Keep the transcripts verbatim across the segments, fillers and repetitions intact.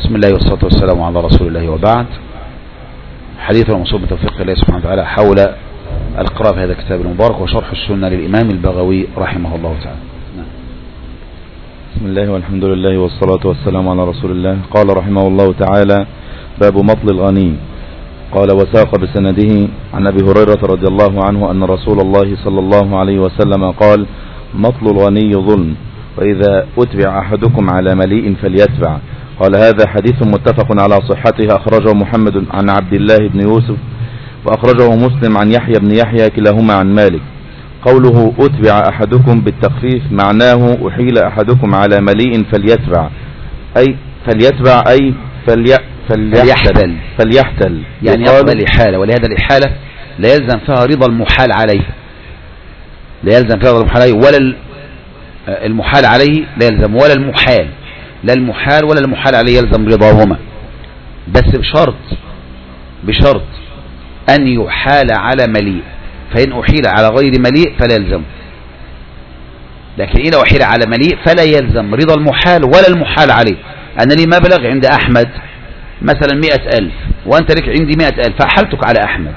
بسم الله والصلاة والسلام على رسول الله وبعد. حديثنا منصوب بتوفيق الله سبحانه وتعالى حول القراءة في هذا الكتاب المبارك وشرح السنة للإمام البغوي رحمه الله تعالى. بسم الله والحمد لله والصلاة والسلام على رسول الله. قال رحمه الله تعالى: باب مطل الغني. قال: وساق بسنده عن أبي هريرة رضي الله عنه أن رسول الله صلى الله عليه وسلم قال: مطل الغني ظلم، وإذا أتبع أحدكم على مليء فليتبع. قال: هذا حديث متفق على صحته، أخرجه محمد عن عبد الله بن يوسف، وأخرجه مسلم عن يحيى بن يحيى كلاهما عن مالك. قوله أتبع أحدكم بالتخفيف معناه أحيل أحدكم على مليء فليتبع، أي فليتبع أي فلي فليحتل فليحتل يعني يقبل الإحالة، ولهذا الإحالة لا يلزم فيها رضا المحال عليه، لا يلزم فيها رضا المحال عليه ولا المحال عليه لا يلزم، ولا المحال، لا المحال ولا المحال عليه يلزم رضاهما، بس بشرط بشرط أن يحال على مليء، فإن أحيل على غير مليء فلا يلزم، لكن إذا أحيل على مليء فلا يلزم رضا المحال ولا المحال عليه. أنا لي مبلغ عند أحمد مثلا مئة ألف وأنت لك عندي مئة ألف فأحلتك على أحمد،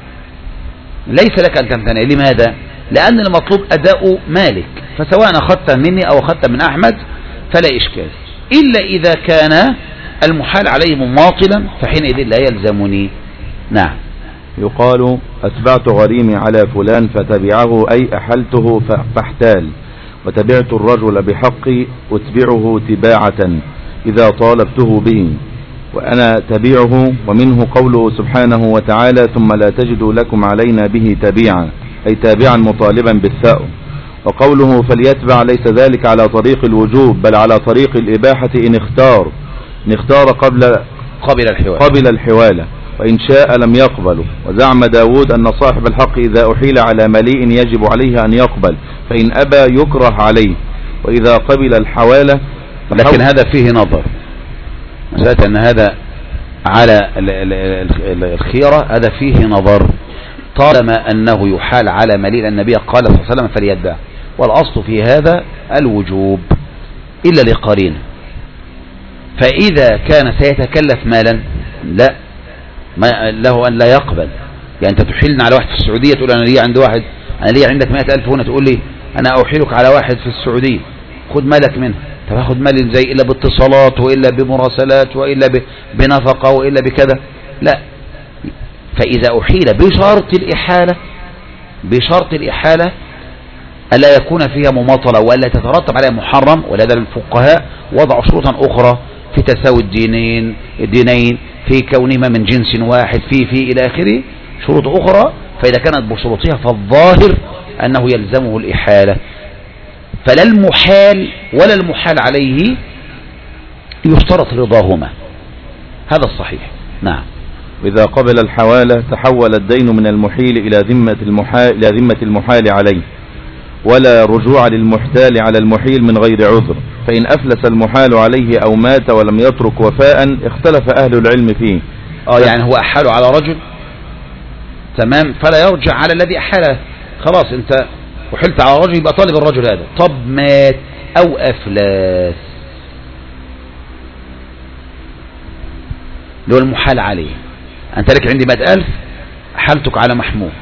ليس لك أن تمتنع. لماذا؟ لأن المطلوب أداء مالك، فسواء أخذت مني أو أخذت من أحمد فلا إشكال، إلا إذا كان المحال عليه مماطلا فحينئذ لا يلزمني. نعم. يقال: أتبعت غريمي على فلان فتبعه، أي أحلته فاحتال، وتبعت الرجل بحقي أتبعه تباعة إذا طالبته به، وأنا تبيعه. ومنه قوله سبحانه وتعالى: ثم لا تجدوا لكم علينا به تبيعا، أي تابعا مطالبا بالثأر. وقوله فليتبع ليس ذلك على طريق الوجوب بل على طريق الإباحة إن اختار إن اختار قبل قبل الحوالة, قبل الحوالة وإن شاء لم يقبل. وزعم داود أن صاحب الحق إذا أحيل على مليء يجب عليه أن يقبل، فإن أبى يكره عليه، وإذا قبل الحوالة. لكن هذا فيه نظر، مسألة أن هذا على الخيرة هذا فيه نظر، طالما أنه يحال على مليء النبي قال صلى الله عليه وسلم فليتبع، والأصل في هذا الوجوب إلا لقرينه. فإذا كان سيتكلف مالا لا ما له أن لا يقبل، يعني أنت تحيلنا على واحد في السعودية تقول أنا لي عند واحد، أنا لي عندك مئة ألف هنا، تقول لي أنا أحيلك على واحد في السعودية خد مالك منه، طب هاخد مال زي إلا باتصالات وإلا بمراسلات وإلا بنفقة وإلا بكذا، لا. فإذا أحيل بشرط الإحالة بشرط الإحالة ألا يكون فيها مماطلة وألا تترتب عليها محرم، ولذا الفقهاء وضعوا شروطا أخرى في تساوي الدينين الدينين في كونهما من جنس واحد في في إلى آخره، شروط أخرى. فإذا كانت بشروطها فالظاهر أنه يلزمه الإحالة، فلا المحال ولا المحال عليه يشترط رضاهما، هذا الصحيح. نعم. وإذا قبل الحوالة تحول الدين من المحيل إلى ذمة المحال, إلى ذمة المحال عليه، ولا رجوع للمحتال على المحيل من غير عذر. فإن أفلس المحال عليه أو مات ولم يترك وفاء اختلف أهل العلم فيه. آه يعني هو أحال على رجل تمام، فلا يرجع على الذي أحاله، خلاص أنت وحلت على رجل يبقى طالب الرجل هذا. طب مات أو أفلس اللي هو المحال عليه، أنت لك عندي مئة ألف أحلتك على محمود،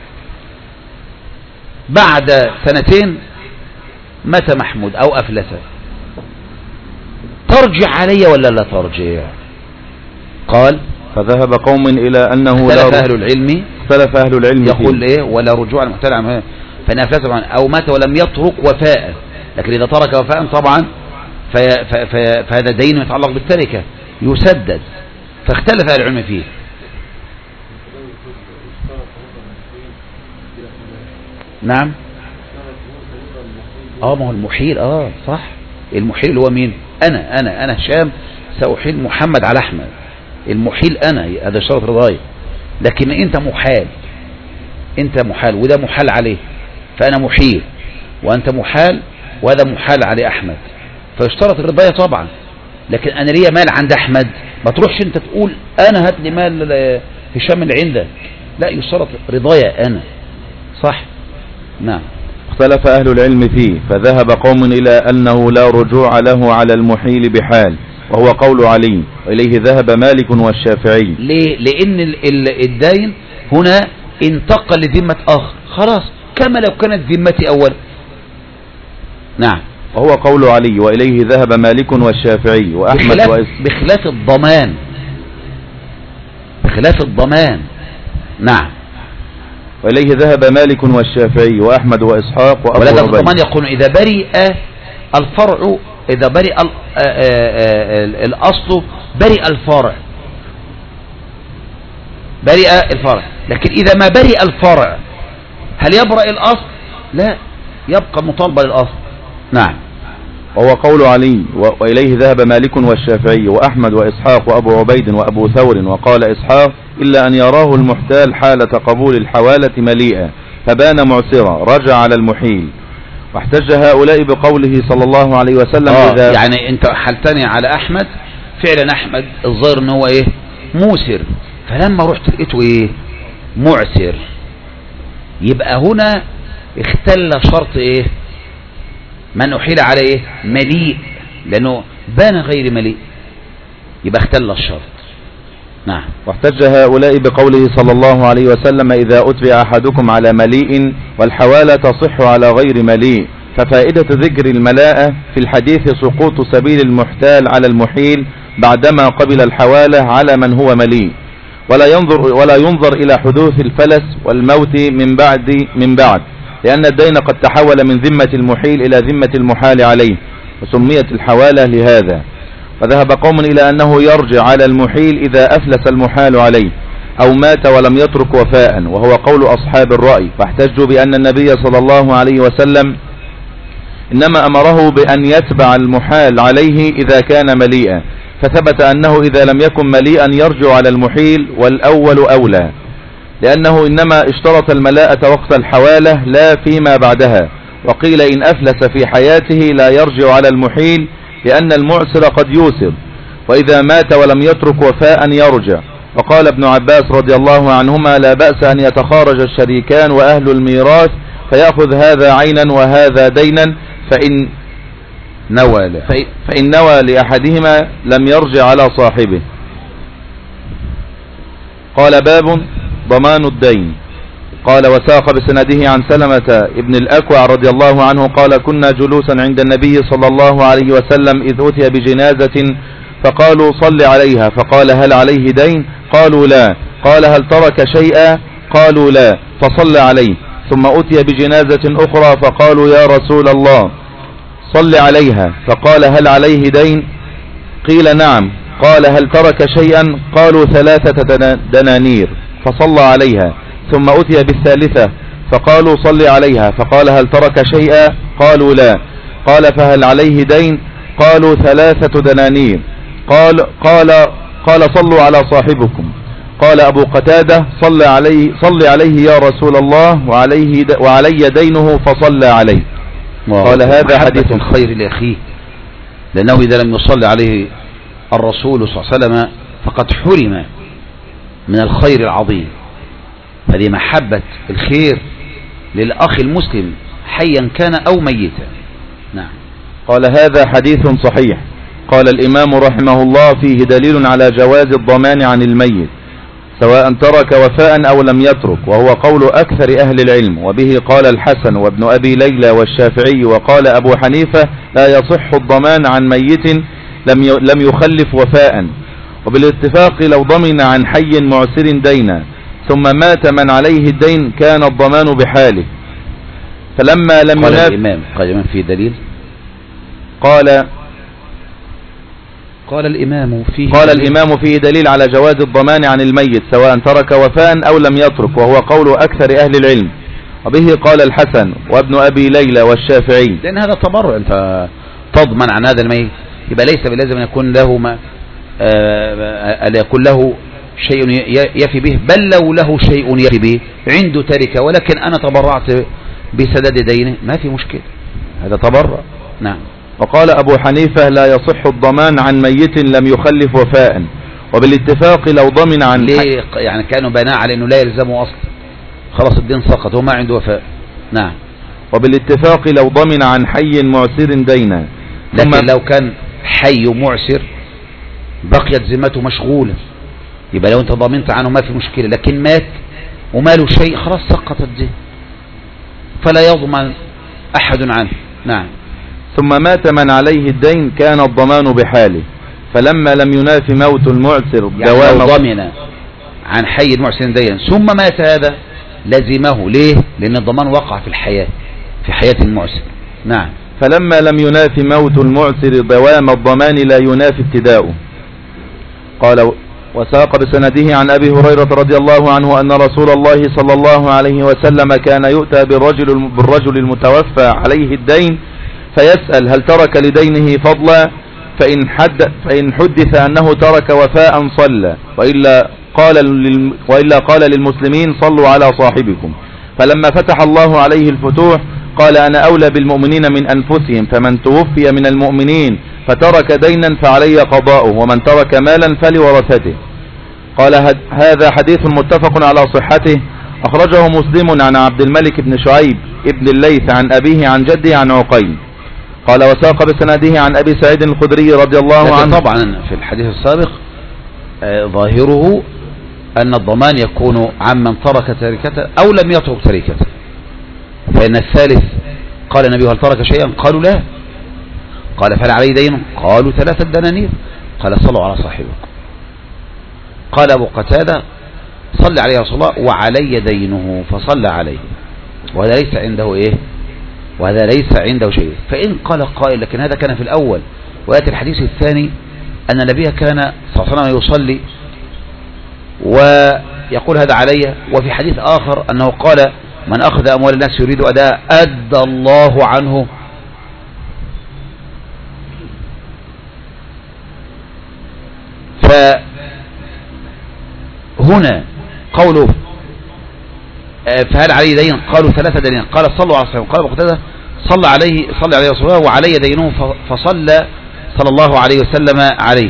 بعد سنتين مات محمود أو أفلس، ترجع علي ولا لا ترجع؟ قال: فذهب قوم إلى أنه اختلف أهل العلم اختلف أهل العلم يقول فيه. إيه ولا رجوع المحتال عنه، فإن أفلس أو مات ولم يترك وفاء، لكن إذا ترك وفاء طبعا في في في فهذا دين يتعلق بالتركة يسدد، فاختلف أهل العلم فيه. نعم. اه ما هو المحيل، اه صح، المحيل هو مين؟ انا انا انا هشام سأحيل محمد على احمد، المحيل انا، هذا شرط رضاي. لكن انت محال، انت محال وده محال عليه، فانا محيل وانت محال وهذا محال عليه احمد، فيشترط الرضاية طبعا. لكن انا ليا مال عند احمد، ما تروحش انت تقول انا هات لي مال هشام اللي عندك، لا، يشترط رضايا انا، صح. نعم. اختلف أهل العلم فيه، فذهب قوم إلى أنه لا رجوع له على المحيل بحال، وهو قول علي وإليه ذهب مالك والشافعي. ليه؟ لأن الدين هنا انتقل لذمة آخر خلاص كما لو كانت ذمتي أول. نعم. وهو قول علي وإليه ذهب مالك والشافعي وأحمد بخلاف, وإس... بخلاف الضمان بخلاف الضمان. نعم. وإليه ذهب مالك والشافعي وأحمد وإسحاق وأبو ولذا ربيع. الضمان يقول إذا برئ الفرع إذا برئ الأصل برئ الفرع برئ الفرع، لكن إذا ما برئ الفرع هل يبرأ الأصل؟ لا، يبقى مطالبة للأصل. نعم. وهو قول علي وإليه ذهب مالك والشافعي وأحمد وإسحاق وأبو عبيد وأبو ثور. وقال إسحاق إلا أن يراه المحتال حالة قبول الحوالة مليئة فبان معسرا رجع على المحيل. واحتج هؤلاء بقوله صلى الله عليه وسلم آه إذا يعني انت حلتني على أحمد، فعلا أحمد الظاهر ان هو ايه موسر، فلما رحت لقيته ايه معسر، يبقى هنا اختل شرط ايه من أحيل على ايه مليء، لأنه بان غير مليء يبقى اختل الشرط. نعم. واحتج هؤلاء بقوله صلى الله عليه وسلم إذا أتبع أحدكم على مليء والحوالة تصح على غير مليء، ففائدة ذكر الملاءة في الحديث سقوط سبيل المحتال على المحيل بعدما قبل الحوالة على من هو مليء، ولا ينظر ولا ينظر إلى حدوث الفلس والموت من بعد من بعد لأن الدين قد تحول من ذمة المحيل إلى ذمة المحال عليه، وسميت الحوالة لهذا. وذهب قوم إلى أنه يرجع على المحيل إذا أفلس المحال عليه أو مات ولم يترك وفاء، وهو قول أصحاب الرأي. فاحتجوا بأن النبي صلى الله عليه وسلم إنما أمره بأن يتبع المحال عليه إذا كان مليئا، فثبت أنه إذا لم يكن مليئا يرجع على المحيل، والأول أولى، لأنه إنما اشترط الملاءة وقت الحوالة لا فيما بعدها. وقيل إن أفلس في حياته لا يرجع على المحيل لأن المعسر قد يوسر، وإذا مات ولم يترك وفاء يرجع. وقال ابن عباس رضي الله عنهما لا بأس أن يتخارج الشريكان وأهل الميراث فيأخذ هذا عينا وهذا دينا، فإن نوى فإن نوى لأحدهما لم يرجع على صاحبه. قال باب ضمان الدين. قال وساق بسنده عن سلمة ابن الأكوع رضي الله عنه قال كنا جلوسا عند النبي صلى الله عليه وسلم إذ أتي بجنازة فقالوا صل عليها، فقال هل عليه دين؟ قالوا لا. قال هل ترك شيئا؟ قالوا لا، فصل عليه. ثم أتي بجنازة أخرى فقالوا يا رسول الله صل عليها، فقال هل عليه دين؟ قيل نعم. قال هل ترك شيئا؟ قالوا ثلاثة دنانير، فصلى عليها. ثم أتي بالثالثة فقالوا صل عليها، فقال هل ترك شيئا؟ قالوا لا. قال فهل عليه دين؟ قالوا ثلاثة دنانير. قال قال قال صلوا على صاحبكم. قال أبو قتادة صل عليه صل عليه يا رسول الله وعليه وعلي دينه فصلى عليه. قال هذا حديث الخير لأخيه، لأنه إذا لم يصلي عليه الرسول صلى الله عليه وسلم فقد حرم من الخير العظيم، فدي محبة الخير للأخ المسلم حيا كان أو ميتا. نعم. قال هذا حديث صحيح. قال الإمام رحمه الله فيه دليل على جواز الضمان عن الميت سواء ترك وفاء أو لم يترك، وهو قول أكثر أهل العلم، وبه قال الحسن وابن أبي ليلى والشافعي. وقال أبو حنيفة لا يصح الضمان عن ميت لم يخلف وفاء، وبالاتفاق لو ضمن عن حي معسر دينا ثم مات من عليه الدين كان الضمان بحاله. فلما لم قال يناب الإمام قال الإمام في دليل قال قال الإمام فيه قال دليل. الإمام فيه دليل على جواز الضمان عن الميت سواء ترك وفاء أو لم يترك، وهو قول أكثر أهل العلم، وبه قال الحسن وابن أبي ليلى والشافعي. لأن هذا تبرع، أنت تضمن عن هذا الميت، يبقى ليس بلازم أن يكون له ما أن يكون له شيء يفي به، بل لو له شيء يفي به عنده تركة ولكن أنا تبرعت بسداد دينه ما في مشكلة، هذا تبرع. نعم. وقال أبو حنيفة لا يصح الضمان عن ميت لم يخلف وفاء، وبالاتفاق لو ضمن عن ليه يعني كانوا بناء على أنه لا يلزمه أصلا، خلاص الدين سقط وما عنده وفاء. نعم. وبالاتفاق لو ضمن عن حي معسر دينا، لكن لو كان حي معسر بقيت ذمته مشغولة، يبقى لو انت ضمنت عنه ما في مشكلة، لكن مات وماله شيء خلاص سقطت دي، فلا يضمن أحد عنه. نعم. ثم مات من عليه الدين كان الضمان بحاله، فلما لم ينافي موت المعسر يعني لو ضمن عن حي المعسر دينا ثم مات هذا لزمه. ليه؟ لأن الضمان وقع في الحياة، في حياة المعسر. نعم. فلما لم ينافي موت المعسر دوام الضمان لا ينافي ابتداؤه. قال وساق بسنده عن أبي هريرة رضي الله عنه أن رسول الله صلى الله عليه وسلم كان يؤتى بالرجل, بالرجل المتوفى عليه الدين فيسأل هل ترك لدينه فضلا، فإن, حد فإن حدث أنه ترك وفاء صلى، وإلا قال, للم وإلا قال للمسلمين صلوا على صاحبكم. فلما فتح الله عليه الفتوح قال أنا أولى بالمؤمنين من أنفسهم، فمن توفي من المؤمنين فترك دينا فعلي قضاؤه، ومن ترك مالا فلورثته. قال هذا حديث متفق على صحته، أخرجه مسلم عن عبد الملك بن شعيب ابن الليث عن أبيه عن جده عن عقيل. قال وساق بسنده عن أبي سعيد الخدري رضي الله عنه. طبعا في الحديث السابق آه ظاهره أن الضمان يكون عمن ترك تركته أو لم يترك تركته، فإن الثالث قال النبي هل ترك شيئا؟ قالوا لا. قال فهل عليه دين؟ قالوا ثلاثة دنانير. قال صلوا على صاحبكم. قال أبو قتادة صلى عليه رسول الله وعلي دينه فصلى عليه، وهذا ليس عنده إيه؟ وهذا ليس عنده شيء. فإن قال قائل لكن هذا كان في الأول، ويأتي الحديث الثاني أن النبي كان صلى الله عليه وسلم يصلي ويقول هذا علي، وفي حديث آخر أنه قال من أخذ أموال الناس يريد أداء أدى الله عنه. فهنا قوله فهل عليه دين؟ قالوا ثلاثة دينين. قال صلوا على صاحبكم. قال أبو قتادة صلى عليه صلى عليه رسول الله وعلي دينه فصلى صلى الله عليه وسلم عليه.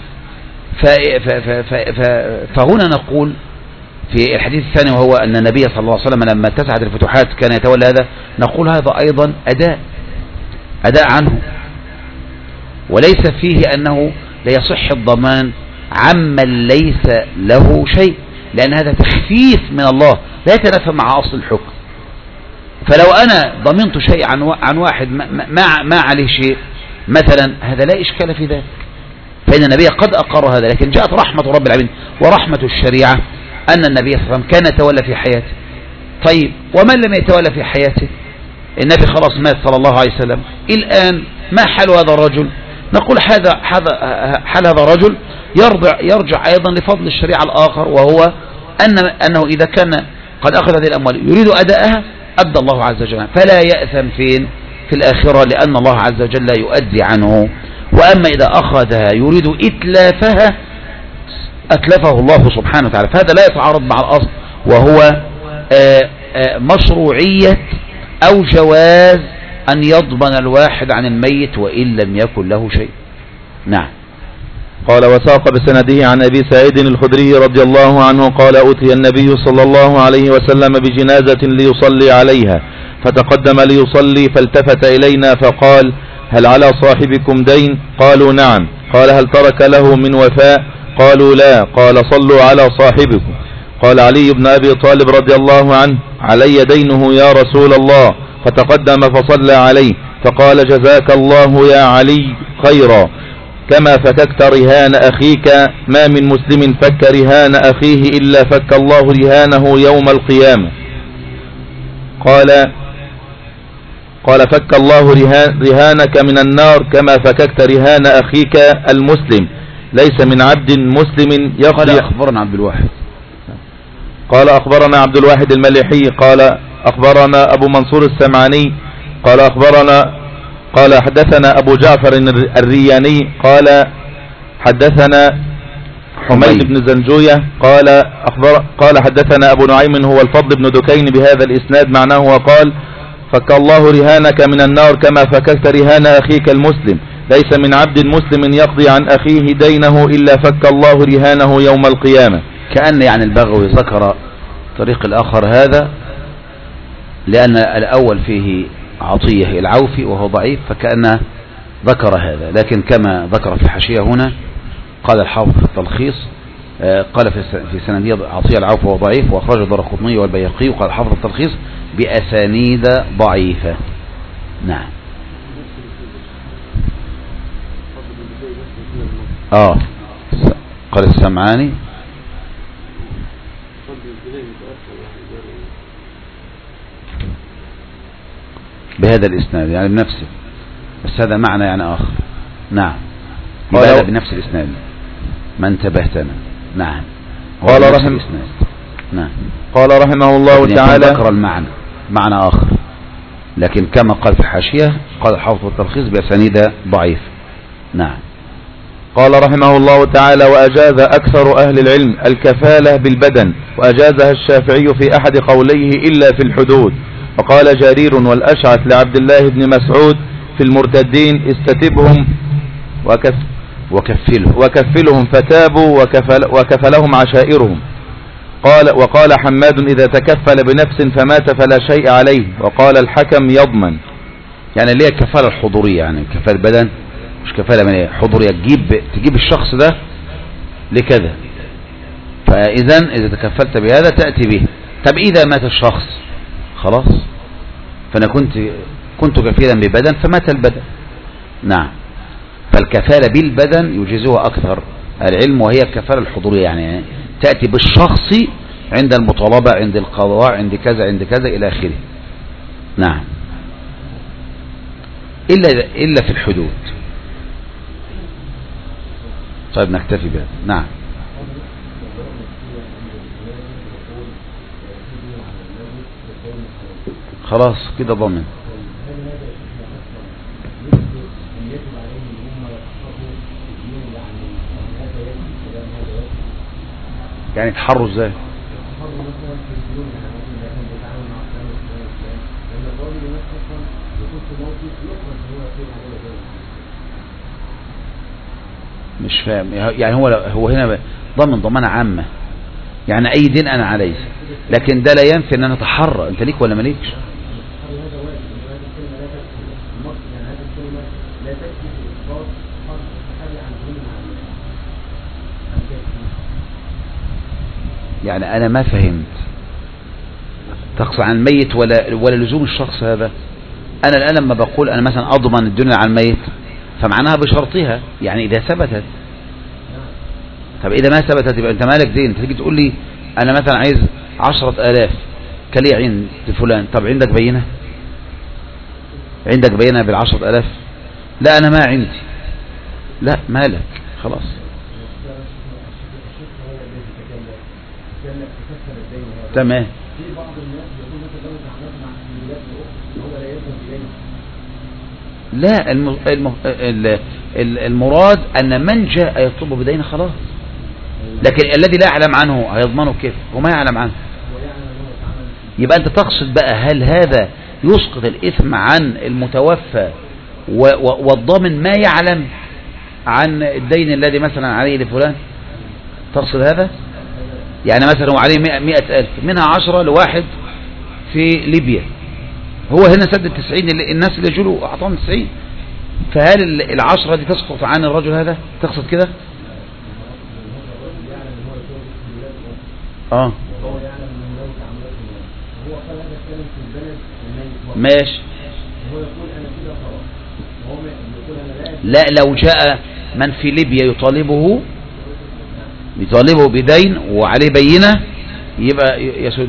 فهنا نقول في الحديث الثاني وهو أن النبي صلى الله عليه وسلم لما اتسعت الفتوحات كان يتولى هذا، نقول هذا أيضا أداء أداء عنه، وليس فيه أنه لا يصح الضمان عمن ليس له شيء، لأن هذا تخفيف من الله لا يتنافى مع أصل الحكم. فلو أنا ضمنت شيء عن عن واحد ما, ما, ما عليه شيء مثلا، هذا لا إشكال في ذلك، فإن النبي قد أقر هذا. لكن جاءت رحمة رب العالمين ورحمة الشريعة أن النبي صلى الله عليه وسلم كان يتولى في حياته. طيب ومن لم يتولى في حياته؟ النبي خلاص مات صلى الله عليه وسلم، الآن ما حال هذا الرجل؟ نقول هذا حال هذا الرجل يرجع, يرجع أيضا لفضل الشريعة الآخر، وهو أن أنه إذا كان قد أخذ هذه الأموال يريد أداءها أدى الله عز وجل، فلا يأثم فين في الآخرة، لأن الله عز وجل يؤدي عنه. وأما إذا أخذها يريد إتلافها أتلفه الله سبحانه وتعالى، فهذا لا يتعارض مع الأصل، وهو آآ آآ مشروعية أو جواز أن يضمن الواحد عن الميت وإن لم يكن له شيء. نعم. قال وساق بسنده عن أبي سعيد الخدري رضي الله عنه قال أتي النبي صلى الله عليه وسلم بجنازة ليصلي عليها، فتقدم ليصلي فالتفت إلينا فقال هل على صاحبكم دين؟ قالوا نعم. قال هل ترك له من وفاء؟ قالوا لا. قال صلوا على صاحبكم. قال علي بن أبي طالب رضي الله عنه علي دينه يا رسول الله، فتقدم فصلى عليه فقال جزاك الله يا علي خيرا كما فككت رهان أخيك، ما من مسلم فك رهان أخيه إلا فك الله رهانه يوم القيامة. قال قال فك الله رهانك من النار كما فككت رهان أخيك المسلم، ليس من عبد مسلم يقضي. قال أخبرنا عبد الواحد قال أخبرنا عبد الواحد المليحي قال أخبرنا أبو منصور السمعاني قال أخبرنا قال حدثنا أبو جعفر الرياني قال حدثنا حميد بن زنجوية قال أخبر قال حدثنا أبو نعيم هو الفضل بن دكين بهذا الإسناد معناه، وقال فك الله رهانك من النار كما فككت رهان أخيك المسلم، ليس من عبد مسلم يقضي عن أخيه دينه إلا فك الله رهانه يوم القيامة. كأن يعني البغوي ذكر طريق الآخر هذا لأن الأول فيه عطية العوفي وهو ضعيف، فكأنه ذكر هذا، لكن كما ذكر في الحاشية هنا قال الحافظ في التلخيص قال في سندية عطية العوف وهو ضعيف، وأخرجه الدارقطني والبيهقي، وقال الحافظ في التلخيص بأسانيد ضعيفة. نعم. اه قال السمعاني بهذا الإسناد يعني بنفسه، بس هذا معنى يعني آخر. نعم هذا بنفس الإسناد ما انتبهتنا. نعم قال رحمه نعم قال رحمه الله تعالى ذكر المعنى معنى آخر، لكن كما قال في الحاشية قال الحافظ التلخيص بأسانيد ضعيف. نعم. قال رحمه الله تعالى: وأجاز أكثر أهل العلم الكفالة بالبدن، وأجازها الشافعي في أحد قوليه إلا في الحدود. وقال جرير والأشعث لعبد الله بن مسعود في المرتدين: استتبهم وكف وكفلهم وكفلهم فتابوا وكفل وكفلهم عشائرهم. قال وقال حماد: إذا تكفل بنفس فمات فلا شيء عليه. وقال الحكم: يضمن. يعني اللي هي الكفالة الحضورية، يعني كفالة بدن مش كفالة من حضورية، تجيب تجيب الشخص ده لكذا، فإذا إذا تكفلت بهذا تأتي به. طب إذا مات الشخص خلاص، فأنا كنت كنت كفيلا ببدن فمات البدن. نعم. فالكفالة بالبدن يجيزها أكثر العلم، وهي الكفالة الحضورية، يعني تأتي بالشخص عند المطالبة، عند القضاء، عند كذا عند كذا إلى آخره. نعم. إلا إلا في الحدود. طيب نكتفي بهذا. نعم. خلاص كده ضمن. يعني تحروا ازاي؟ مش فاهم يعني. هو هو هنا ضمن ضمانة عامة، يعني اي دين انا عليه، لكن ده لا ينفي ان انا اتحرى انت ليك ولا مالكش. يعني انا ما فهمت تقصد عن الميت ولا ولا لزوم الشخص هذا. انا الان لما بقول انا مثلا اضمن الدنيا عن الميت فمعناها بشرطها، يعني اذا ثبتت. طب اذا ما ثبتت يبقى انت مالك دين. انت تيجي تقول لي انا مثلا عايز عشرة الاف كلي عند فلان، طب عندك بينة؟ عندك بينة بالعشرة الاف؟ لا انا ما عندي. لا مالك خلاص. تمام. لا الم... الم... المراد أن من جاء يطلب بدين خلاص، لكن الذي لا يعلم عنه هيضمنه كيف وما يعلم عنه؟ يبقى أنت تقصد بقى هل هذا يسقط الإثم عن المتوفى و... و... والضامن ما يعلم عن الدين الذي مثلا عليه لفلان؟ تقصد هذا؟ يعني مثلا هو عليه مئة ألف، منها عشرة لواحد في ليبيا، هو هنا سد التسعين اللي الناس اللي جلوا أعطاهم تسعين، فهل العشرة دي تسقط عن الرجل هذا؟ تقصد كده؟ اه ماشي. لا لو جاء من في ليبيا يطالبه يطالبه بدين وعليه بينة يبقى يسد.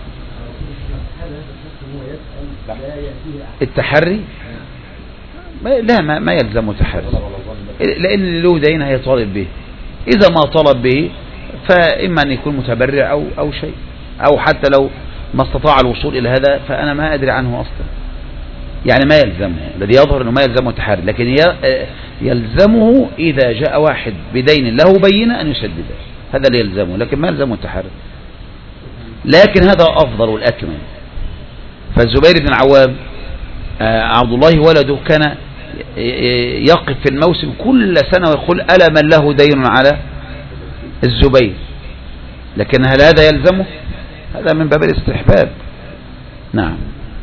التحري لا ما, ما يلزم التحري، لأن له دين هيطالب به. إذا ما طلب به فإما أن يكون متبرع أو, أو شيء، أو حتى لو ما استطاع الوصول إلى هذا فأنا ما أدري عنه أصلا، يعني ما يلزمه. الذي يظهر أنه ما يلزمه التحري، لكن يلزمه إذا جاء واحد بدين له بينة أن يسدده، هذا اللي يلزمه، لكن ما يلزمه التحري. لكن هذا أفضل والأكمل. فالزبير بن العوام عبد الله ولده كان يقف في الموسم كل سنة ويقول ألا من له دين على الزبير، لكن هل هذا يلزمه؟ هذا من باب الاستحباب. نعم.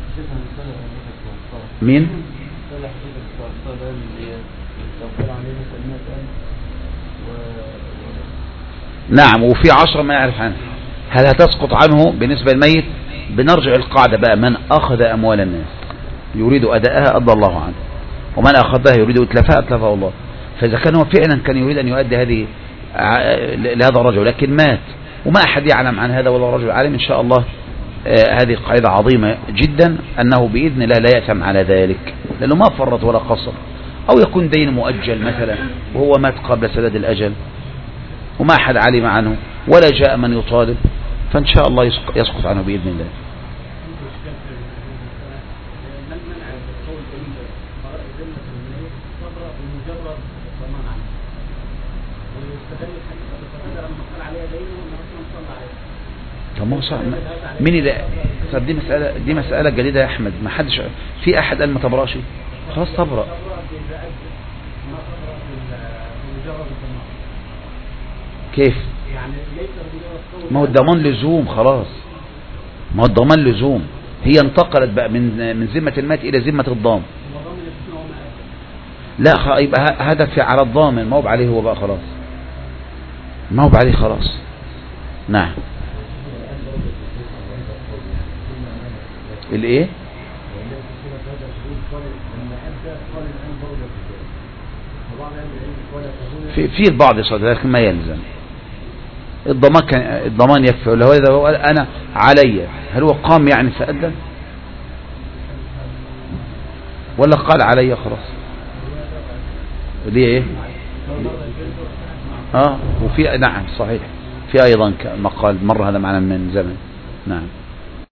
مين؟ نعم، وفي عشرة ما يعرف عنه، هل هتسقط عنه بالنسبة للميت؟ بنرجع القاعدة بقى، من أخذ أموال الناس يريد أداءها أدى الله عنه، ومن أخذها يريد إتلافها أتلفها الله. فإذا كان هو فعلا كان يريد أن يؤدي هذه لهذا الرجل لكن مات وما أحد يعلم عن هذا ولا رجل عالم، إن شاء الله آه هذه قاعدة عظيمة جدا، أنه بإذن الله لا يأثم على ذلك لأنه ما فرط ولا قصر. أو يكون دين مؤجل مثلا وهو مات قبل سداد الأجل وما أحد علم عنه ولا جاء من يطالب، فإن شاء الله يسقط عنه بإذن الله. مين اللي طب دي مسألة دي مسألة جديدة يا أحمد، ما حدش في أحد قال ما تبرأش، خلاص تبرأ. كيف؟ ما هو الضمان لزوم، خلاص ما هو الضمان لزوم، هي انتقلت بقى من من ذمة المات إلى ذمة الضامن. لا يبقى هذا في على الضامن، ما هو عليه هو بقى خلاص، ما هو عليه خلاص. نعم. الايه؟ في في البعض يصدق لكن ما يلزم الضمان، كان الضمان يكفي. لو اذا هو انا علي، هل هو قام يعني فأدى ولا قال علي خلاص؟ ليه ايه؟ اه وفي نعم صحيح، في ايضا مقال مر هذا معنا من زمن. نعم.